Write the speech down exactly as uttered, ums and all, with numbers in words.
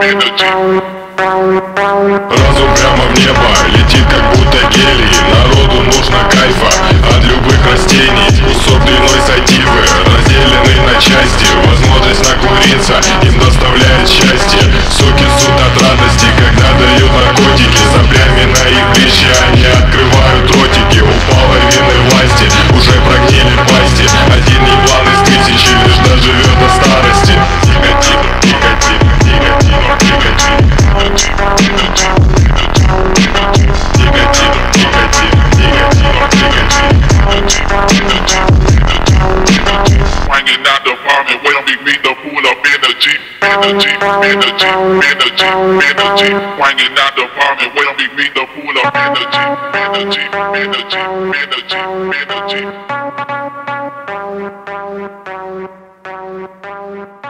Разум прямо в небо летит, как будто гелий. Народу нужно кайфа от любых растений. Кусок длиной сативы, разделенный на части. Возможность накуриться им доставляет счастье. Суки ссут от радости, когда дают наркотики. Соплями на их плечи они открывают ротики. У половины власти уже прогнили пасти. Один еблан из тысячи лишь доживет до старости. Никотин, никотин, никотин, никотин. Swinging out the apartment, wait on me, meet the pull up in the Jeep, in the Jeep, in the Jeep, in the Jeep, in the Jeep. Swinging out the apartment, wait on me, meet the pull up in the Jeep, in the Jeep, in the Jeep, in the Jeep, in the Jeep.